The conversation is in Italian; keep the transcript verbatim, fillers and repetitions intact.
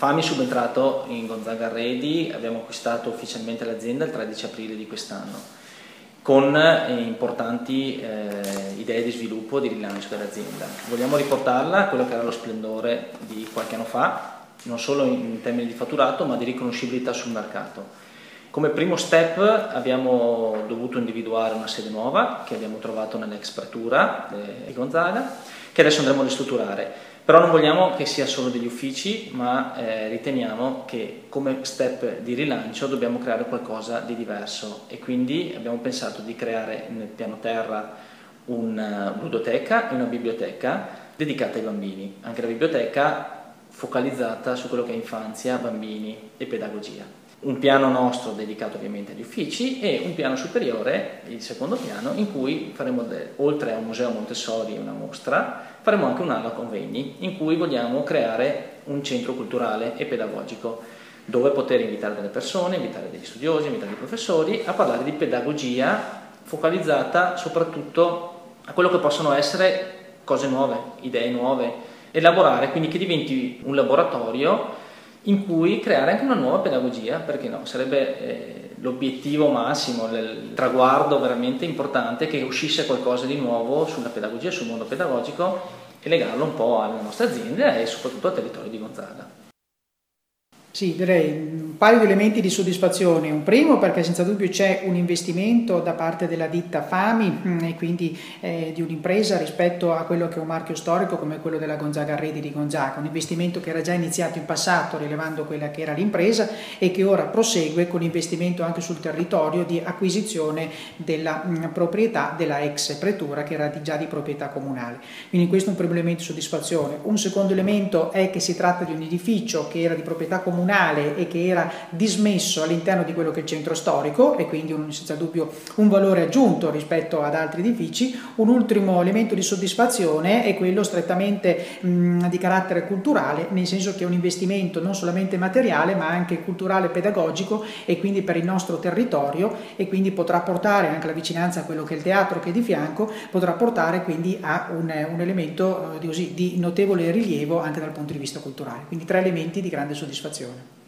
Fami è subentrato in Gonzaga Arredi, abbiamo acquistato ufficialmente l'azienda il tredici aprile di quest'anno, con eh, importanti eh, idee di sviluppo e di rilancio dell'azienda. Vogliamo riportarla a quello che era lo splendore di qualche anno fa, non solo in termini di fatturato, ma di riconoscibilità sul mercato. Come primo step abbiamo dovuto individuare una sede nuova che abbiamo trovato nell'ex Pratura di Gonzaga, che adesso andremo a ristrutturare. Però non vogliamo che sia solo degli uffici, ma eh, riteniamo che come step di rilancio dobbiamo creare qualcosa di diverso e quindi abbiamo pensato di creare nel piano terra una ludoteca e una biblioteca dedicata ai bambini. Anche la biblioteca focalizzata su quello che è infanzia, bambini e pedagogia. Un piano nostro dedicato ovviamente agli uffici e un piano superiore, il secondo piano, in cui faremo, oltre a un museo Montessori e una mostra, faremo anche un'aula convegni in cui vogliamo creare un centro culturale e pedagogico dove poter invitare delle persone, invitare degli studiosi, invitare dei professori a parlare di pedagogia focalizzata soprattutto a quello che possono essere cose nuove, idee nuove, elaborare, quindi che diventi un laboratorio in cui creare anche una nuova pedagogia, perché no, sarebbe eh, l'obiettivo massimo, il traguardo veramente importante che uscisse qualcosa di nuovo sulla pedagogia, sul mondo pedagogico e legarlo un po' alla nostra azienda e soprattutto al territorio di Gonzaga. Sì, direi un paio di elementi di soddisfazione. Un primo perché senza dubbio c'è un investimento da parte della ditta Fami e quindi eh, di un'impresa rispetto a quello che è un marchio storico come quello della Gonzaga Arredi di Gonzaga, un investimento che era già iniziato in passato rilevando quella che era l'impresa e che ora prosegue con l'investimento anche sul territorio di acquisizione della mh, proprietà della ex pretura che era di, già di proprietà comunale. Quindi questo è un primo elemento di soddisfazione. Un secondo elemento è che si tratta di un edificio che era di proprietà comunale e che era dismesso all'interno di quello che è il centro storico e quindi un, senza dubbio un valore aggiunto rispetto ad altri edifici. Un ultimo elemento di soddisfazione è quello strettamente mh, di carattere culturale, nel senso che è un investimento non solamente materiale ma anche culturale e pedagogico e quindi per il nostro territorio e quindi potrà portare anche la vicinanza a quello che è il teatro che è di fianco, potrà portare quindi a un, un elemento eh, di, così, di notevole rilievo anche dal punto di vista culturale. Quindi tre elementi di grande soddisfazione.